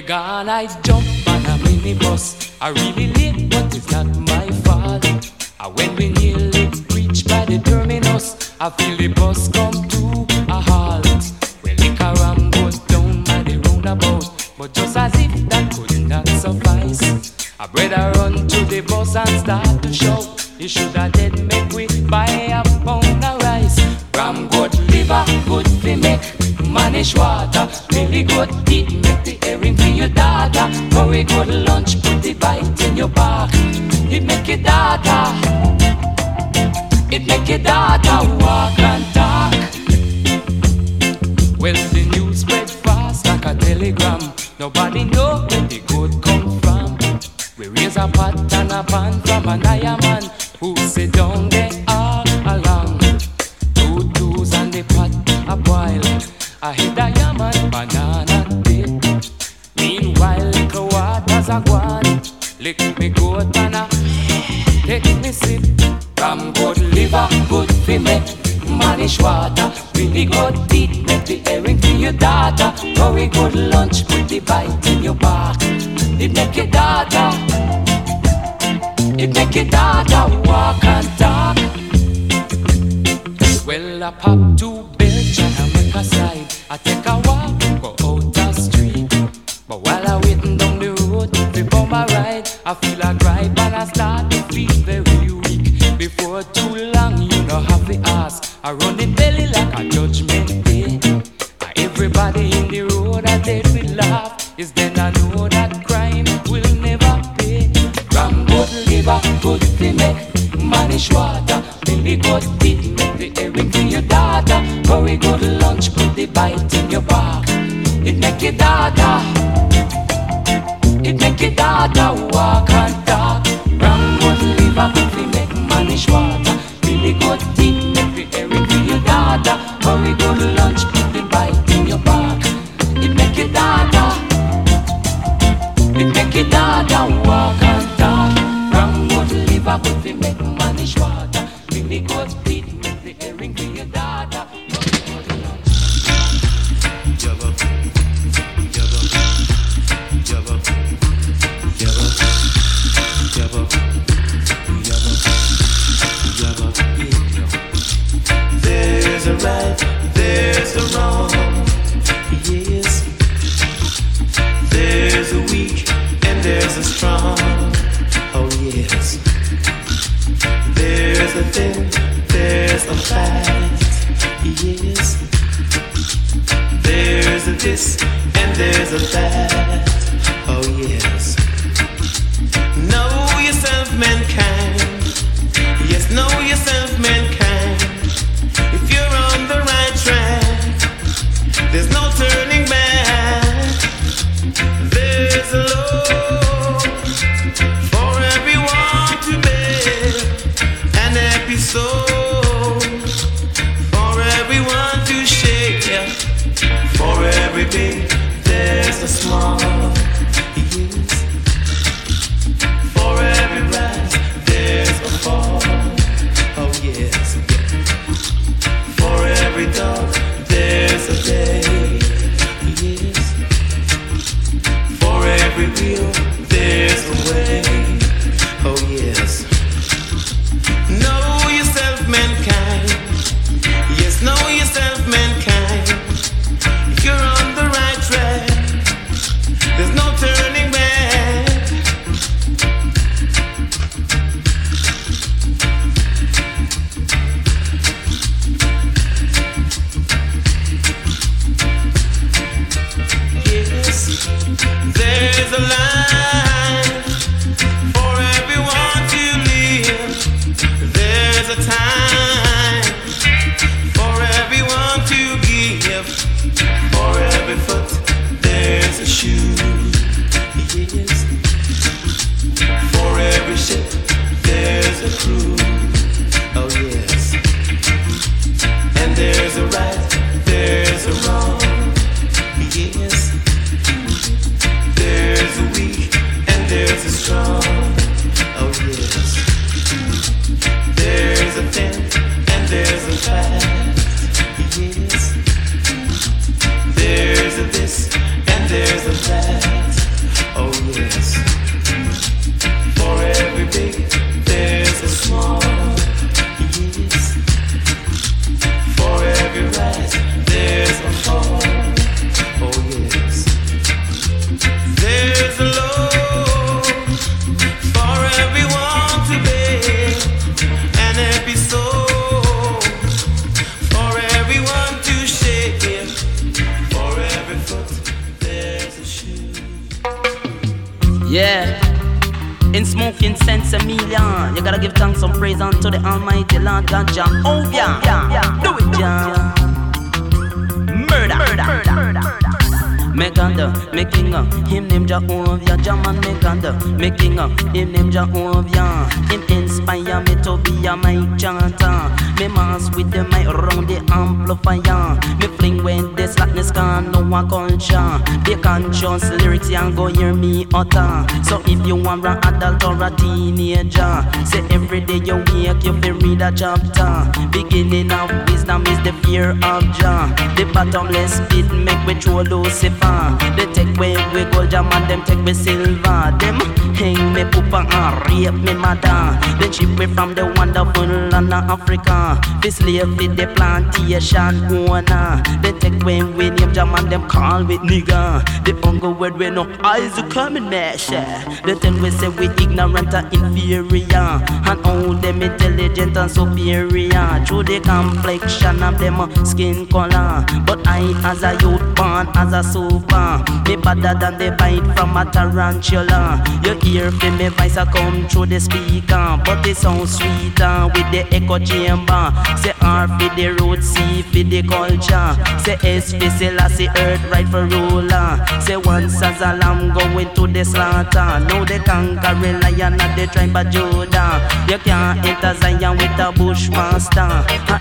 We're gonna jump on a minibus. I really late, but it's not my fault. And when we nearly reach by the terminus, I feel the bus come to a halt. Well, the caram goes down by the roundabout, but just as if that could not suffice, I better run to the bus and start to shout. You should have dead make we buy a pound of rice. Ram good liver, good fi make manish water. Really good teeth, make the earring for your daughter. Very good lunch, put the bite in your back. It make your daughter, it make your daughter walk and talk. Well, the news spread fast like a telegram. Nobody know where the good come from. We raise a pot and a pan from an iron man who sit down there all along. Two twos and the pot a boil. I hit a yaman banana dip. Meanwhile, little waters a gone. Lick me goat and a take me sip. Ram good liver, good fi make manish water. Really good teeth, make the earring for your daughter. Very good lunch, put the bite in your back. It make your daughter, it make your daughter walk and talk. Well, I pop two belch and I make a slide. I take a walk, go out the street. But while I waiting down the road, before my ride, I feel a gripe and I start to feel very weak. Before too long, you know have to ask. I run the belly like a judgment day. Everybody in the road I dead will laugh. Is then I know that crime will never pay. Ram good liver, good fi make manish water. Really good teeth, make the earring for your daughter. Very good lunch, put the bite in your back. It make your daughter, it make your daughter walk and talk. Ram good liver, good fi make manish water. Really good teeth, make the earring for your daughter. Very good lunch, put the bite in your back. It make your daughter, it make your daughter walk and talk. Ram good liver, good fi make manish water. Really good teeth, make the earring for your daughter. There's a right, there's a wrong, yes. There's a weak and there's a strong, oh yes. There's a thin, there's a fat, yes. There's a this and there's a that, oh yes. Know yourself, mankind. Yes, know yourself, mankind. If you're on the right track, there's no turning back. There's a load for everyone to bear, an episode for everyone to share. For every big, there's a small, yes. For every rise, there's a fall, oh yes. For every dog, there's a day, yes. For every wheel, there's a way, oh yes. Know yourself, mankind. Yes, know yourself, mankind. If you're on the right track, there's no turning back. Yes, there's a line for everyone to live. There's a time for everyone to give. For every foot, there's a shoe. Yes. For every ship, there's a crew. Oh yes. And there's a right, there's a wrong. Yes. There's a weak and there's a strong. Oh yes. There's a thin and there's a fat. Yes. There's a this and there's a that. In smoking sense a million. You gotta give thanks and praise unto the Almighty Lord God Jah. Oh yeah, do it Jah. Murder. Me God, me King, him name Jehovah, Jaman me God, me King, him name Jehovah. Him inspire me to be a mic chanter. Me mass with the mic round the amplifier. Me fling when the slackness can know a culture. They conscious lyrics and go hear me utter. So if you want an adult or a teenager, say every day you wake you feel read a chapter. Beginning of wisdom is the fear of Jah. The bottomless pit make we throw Lucifer. They take away we gold jam and them take we silver. Them hang me poopa and rape me mother. Then ship me from the wonderful land of Africa. This slave with the plantation owner. They take away we name jam and them call with nigga. The hunger word we no eyes are coming mash. They tell we say we ignorant and inferior, and all them intelligent and superior. Through the complexion of them skin color. But I as a youth born as a super, me better than the bite from a tarantula. You hear from me voice a come through the speaker, but it sounds sweeter with the echo chamber. Say R for the root, C for the culture. Say S for Selassie, earth right for ruler. Say once as a lamb going to the slaughter. Now the conquering lion of the tribe of Judah. You can't enter Zion with a bushmaster, a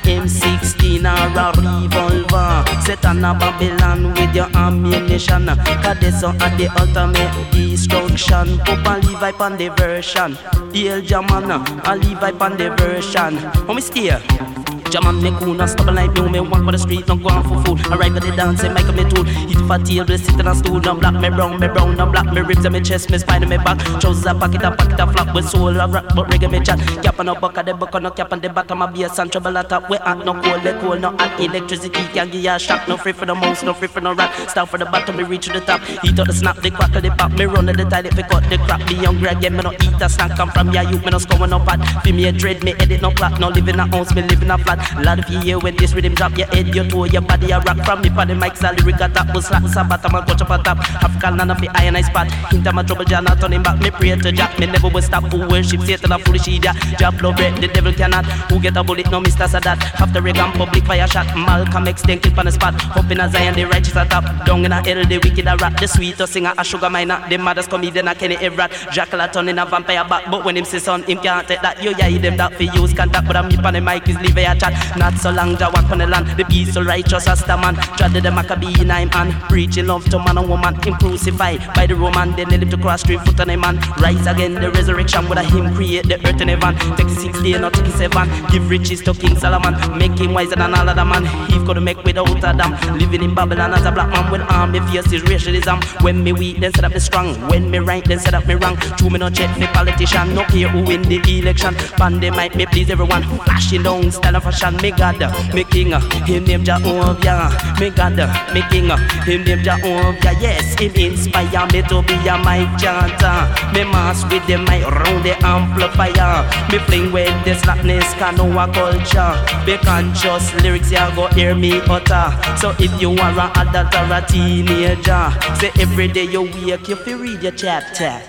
M16 or a revolver. Set on a Babylon with your ammunition. Cause this are the ultimate destruction. Papa Levi on the version. Hail Jamana, I Levi on the version. How me stay? Jaman me cool, not stubborn like you. Me walk on the street, not going for food. Arrive at the dance, and make me tool. Eat for table, sit on a stool. No black, me brown, no black. Me ribs and me chest, me spine and me back. Trousers a pocket a flap with soul a rock, but reggae me chat. Cap on the buck, the buck on the cap on the back of my bass and trouble at top. We hot, no cold, the cold, no hot. Electricity can give you a shock. No free for the mouse, no free for no rat. Start for the bottom, me reach to the top. Eat out the snap, the crack of the pop. Me run at the tide, if we cut the crap. Be hungry again, me no eat a snack. Come from ya, youth, me no score no pot. Feel me a dread, me edit no plot. No live in a house, me live in a flat. Lot of you when this rhythm drop, your head, your toe, your body, a rock. From me for the mic, so lyric a top. Will slap, sabat, I'm a coach up a top. African land of the iron I spot. Into my trouble, Jah not turning back. Me pray to Jah, me never will stop. Who worship Satan, a foolish idiot. Jah blow bread, the devil cannot. Who get a bullet, no Mr. Sadat. After Reagan, public fire shot. Malcolm X, then kill on the spot. Up in a Zion, the righteous a top. Down in a hell, the wicked a rat. The sweetest singer, a sugar miner. The maddest comedian, a Kenny Everett. Jackal a turn in a vampire back. But when him say son, him can't take that. You yeah, them that for use contact. But I'm me on the mic, is leave a chat. Not so long, Jah walk on the land. The peaceful righteous as the man. Dreaded the Maccabee in him and preaching love to man and woman. Him crucified by the Roman. Then they live to cross 3 foot on a man. Rise again, the resurrection. With a him create the earth in heaven. Take 6 days, not take 7. Give riches to King Solomon. Make him wiser than all other man. He could make without a damn. Living in Babylon as a black man with arm. The fierce is racialism. When me weak, then set up me strong. When me right, then set up me wrong. True me no check me politician. No care who win the election. Pandemic me please everyone. Flashing down style of fashion. Me God, me King. Him name Jehovah. Me God, me King. Him name Jehovah. Yes, him inspire me to be a mic chanter. Me mass with the mic round the amplifier. Me fling with the slackness can know a culture. Be conscious lyrics ya go hear me utter. So if you are an adult or a teenager, say every day you wake you feel read your chapter.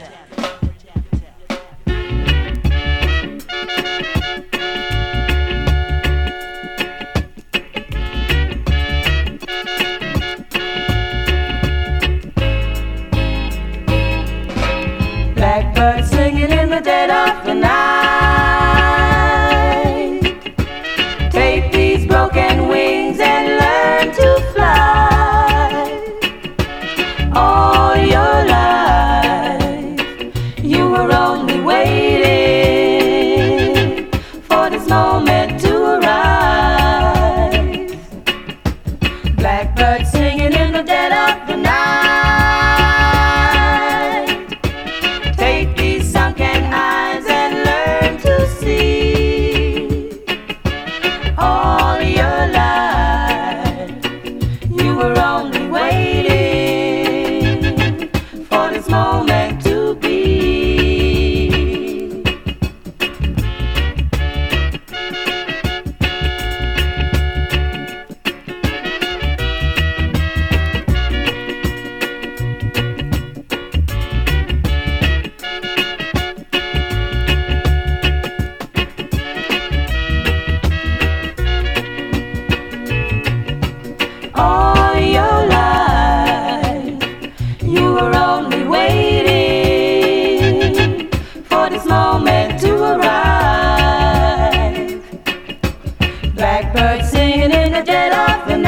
Blackbird singing in the dead of the night. Take these broken wings and learn to fly. All your life moment to arrive. Blackbird singing in the dead of the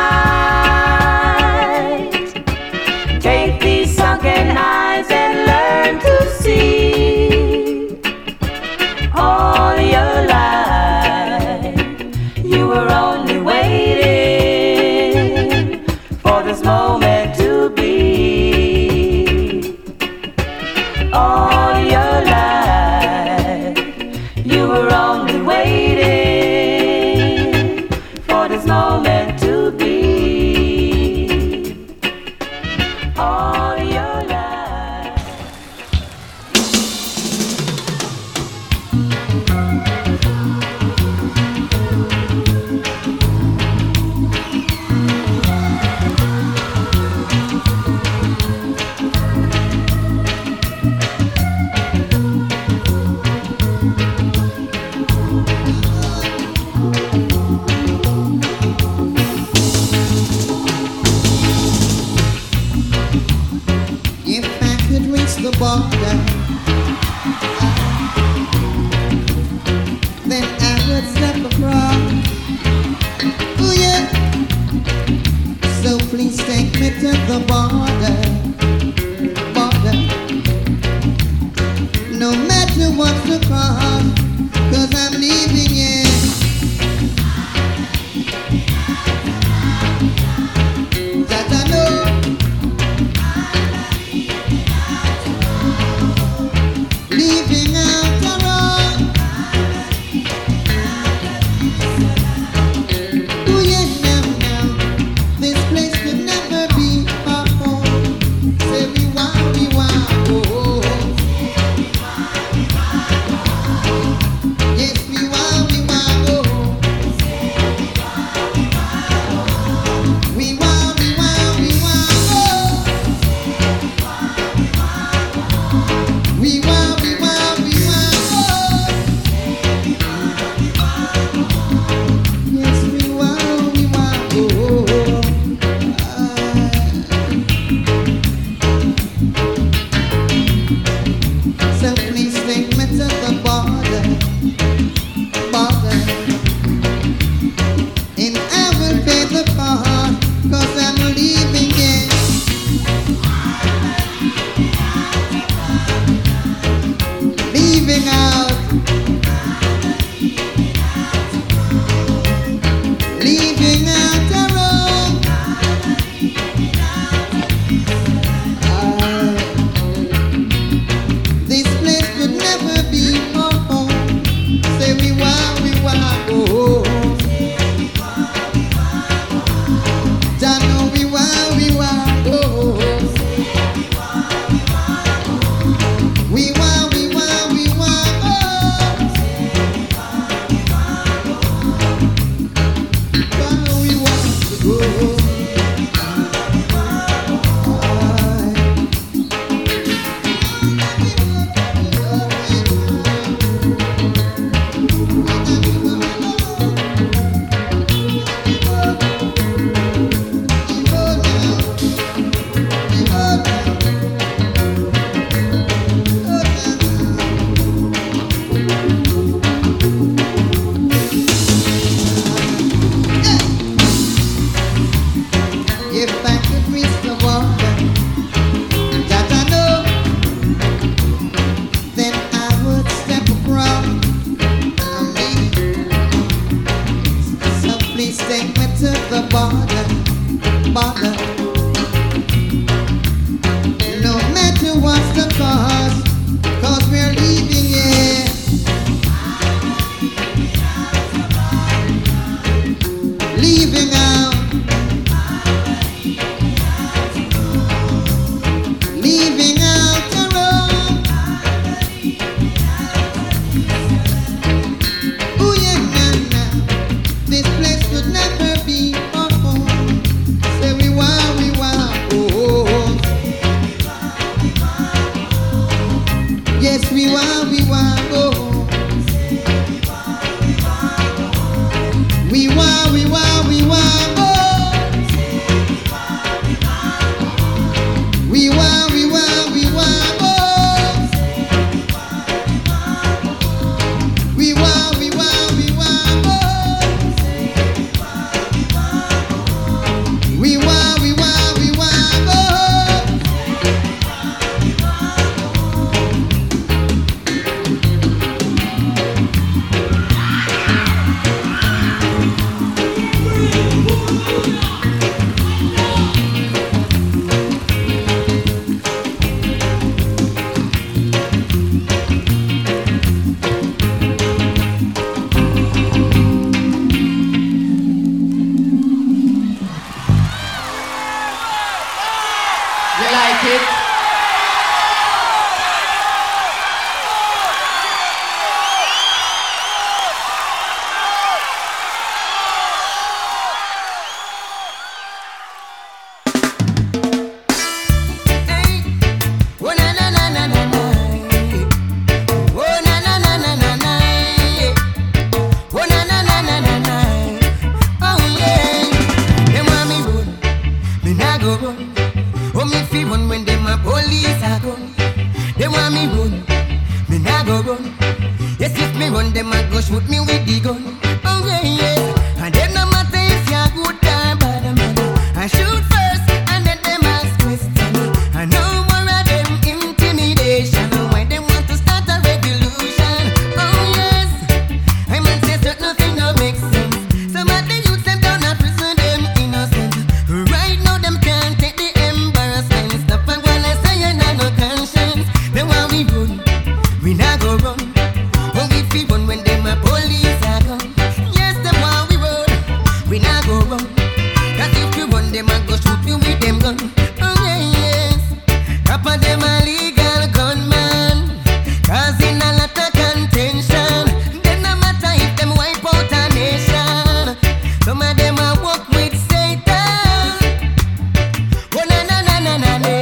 night. Take these sunken eyes and learn to see. All your life you were only waiting for this moment to be. All your life you were only waiting for this moment to be. All your life. If I could reach the border, then I would step across. Oh yeah. So please take me to the border, border. No matter what's the cost, 'cause I'm leaving it. That I know. Leaving out the road. Oh yeah, now, this place could never be our home. Say we want, oh. Yes, we want, oh. We want, oh. We want, oh. Yes, we want, oh. So please take me to the border, border. And I will pay the cost, 'cause I'm leaving it. Leaving out, leaving out the road. This place could never be our home. Say we want, oh. Don't know we want, oh. We want, oh. Where we want to go. If I could reach the water that I know, then I would step across. So please take me to the border, border. No matter what's the cost, 'cause we're leaving here. Leaving out. Leaving out the road. Oh yeah, now, this place could never be our home. Say we want. go run. Yes, if me run, them a go shoot me with the gun. Oh yeah, yeah. And then no matter if you're good or bad, man, I shoot first and then them ask question. I no more of them intimidation. Why they want to start a revolution? Oh yes, I man say certain nothing no make sense. Some of the youths them down a prison, them innocent. Right now them can't take the embarrassment. Stop and go and say you not no conscience. Then while we run, we not go run. Oh we feel run when them a police a come. Yes them while we run, we not go run. Cause if we run them a go shoot you with them gun. Oh yeah yes, cap of them a legal gunman, causing a lot of contention. Then no matter if them wipe out a nation. Some of them a walk with Satan. Oh na na na na na na.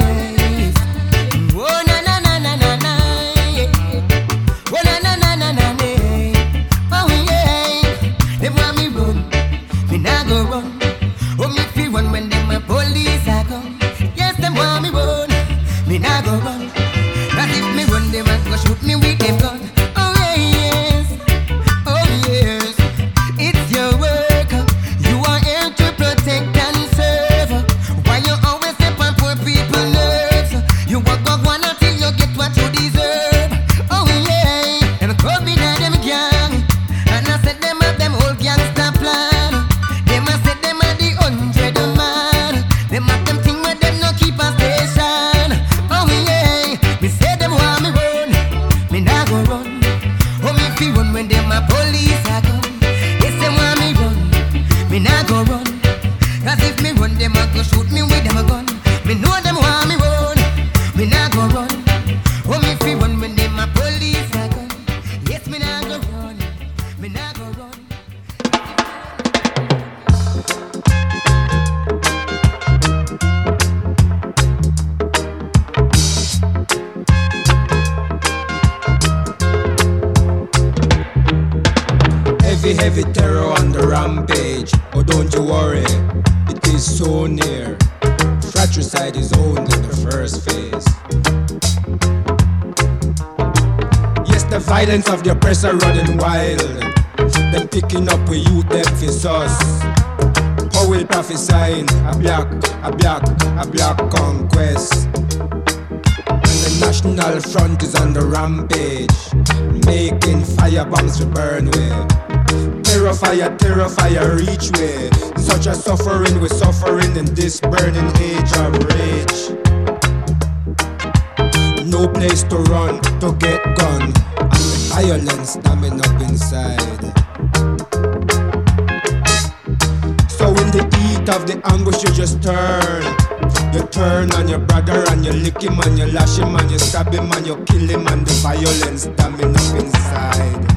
Oh na na na na na na. Oh na na na na na na. Oh yeah. Them want me run, me nah go run. Oh me feel run when them a police a come. Yes them want me run, me nah go run. Cause if me run them a go shoot me with them gun. Oh yeah yes, oh yes. It's your work, you are here to protect and serve. Why you always step on poor people nerves? You walk up one until you get what you deserve. Oh yeah, them come in them gang, and I said them have them whole gangster plan. Them a said them are the 100 man. Them have them thing where them no keep a station. Oh yeah, me say them want me run, me nah go run. Oh me feel run when them a police a come. Yes them want me run, me nah go run. Cause if me run them a go shoot me with them a gun. Me know them want me run, me nah go run. Oh me feel run when them a police a come. Yes me nah go run, me nah go run. Heavy terror on the rampage. Oh, don't you worry, it is so near. Fratricide is only the first phase. Yes, the violence of the oppressor running wild. Them picking up with youth, them for sus. Powell prophesying a black conquest. And the National Front is on the rampage, making fire bombs to burn with. Terror fire, reach way. Such a suffering, we're suffering in this burning age of rage. No place to run, to get gun, and the violence stamming up inside. So in the heat of the anguish you just turn. You turn on your brother and you lick him and you lash him and you stab him and you kill him, and the violence stamming up inside.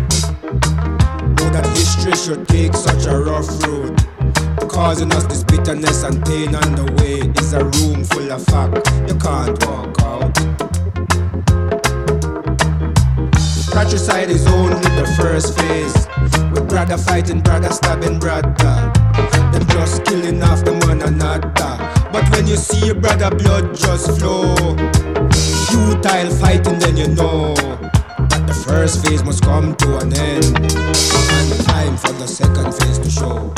That history should take such a rough road, causing us this bitterness and pain on the way. Is a room full of fact, you can't walk out. Fratricide is only the first phase. With brother fighting, brother stabbing brother. Them just killing off them one another. But when you see your brother blood just flow, futile fighting, then you know the first phase must come to an end, and time for the second phase to show.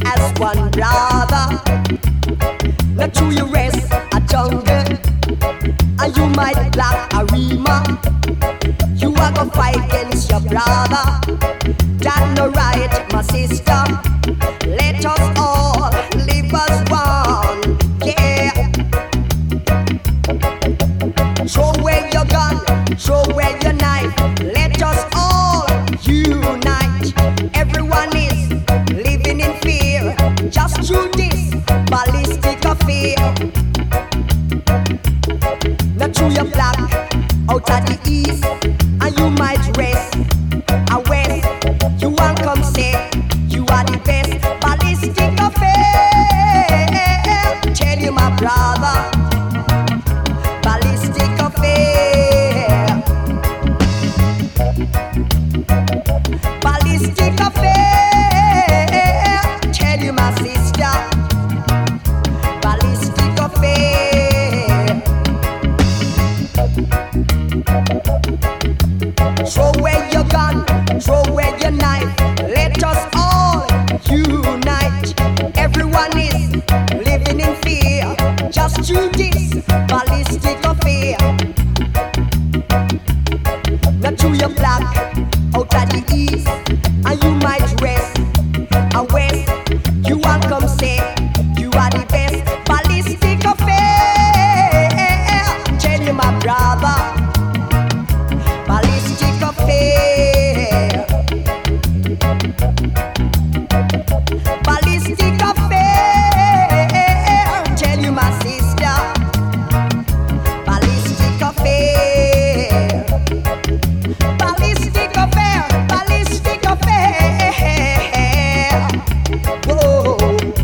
as one brother. Not through your rest a jungle, and you might black a rima. You are gonna fight against your brother. That no right, my sister. Let us all live as one, yeah. Throw away your gun, throw away your knife. Let us all unite. Everyone is living in fear, just through this ballistic affair. Not through your black, out of the east, and you might rest a west. You won't come say you are the best. Ballistic affair, tell you my brother. Ballistic affair, ballistic affair, tell you my sister. Ballistic affair. Throw away your gun, throw away your knife. Let us all unite. Everyone is living in fear, just through this ballistic affair. Not through your black, out of the east, and you might rest a west. You won't come say you are the best. Ballistic affair, tell you my brother. Ballistic affair, ballistic affair, tell you my sister. Ballistic affair, ballistic affair, ballistic affair. Whoa.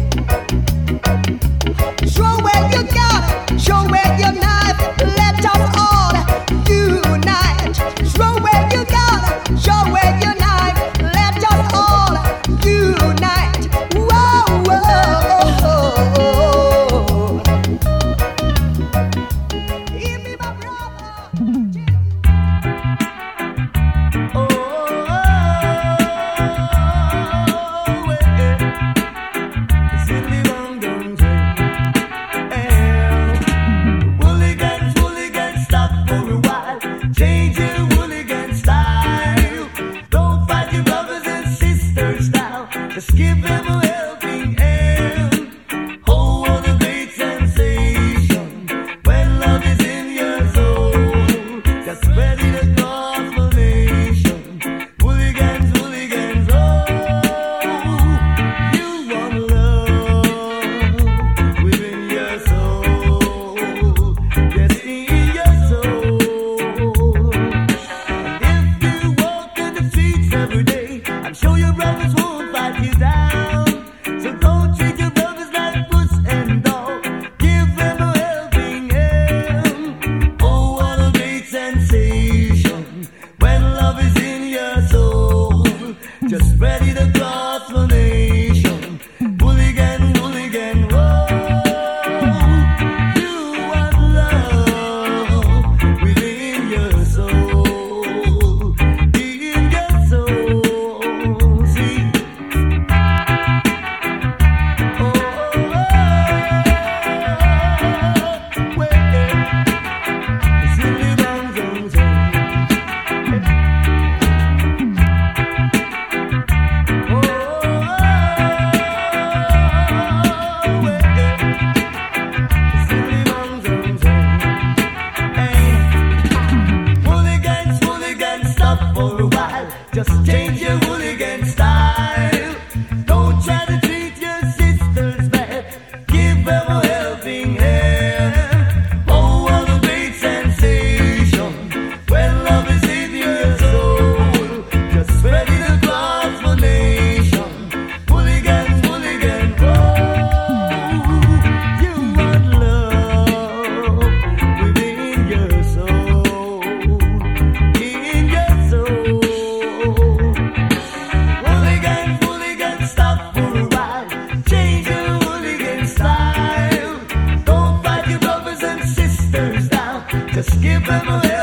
Show where you got, show where your knife. Let us all unite. Show where you got, show where your knife. Let us all unite. Whoa, whoa. Give me my brother. Hooligans, stop for a while. Change your hooligan style. Don't fight your brothers and sisters now. Just give them a helping hand. Oh, what a great sensation when love is in your soul. Just spread it across the nation. Hooligans, hooligans, oh, you want love within your soul. Yes, in your soul. If you walk in the streets every day, I'm sure your brothers won't fight you down. So don't treat your brothers like puss and dog. Give them a helping hand. Oh, what a great sensation when love is in your soul. Just spread it across the nation. Hooligan, hooligan, whoa. You want love within your soul. In your soul. See? Hooligans, hooligans, stop for a while. Just change your hooligan style. Don't try to treat your sisters bad. Give them a helping hand. Oh, what a great sensation when love is in your soul. Just spread it across the nation. Hooligans, hooligans, oh, you want love within your soul. In your soul. Hooligans, hooligans, stop for a while. Change your hooligan style. Don't fight your brothers and sisters now. Just give them a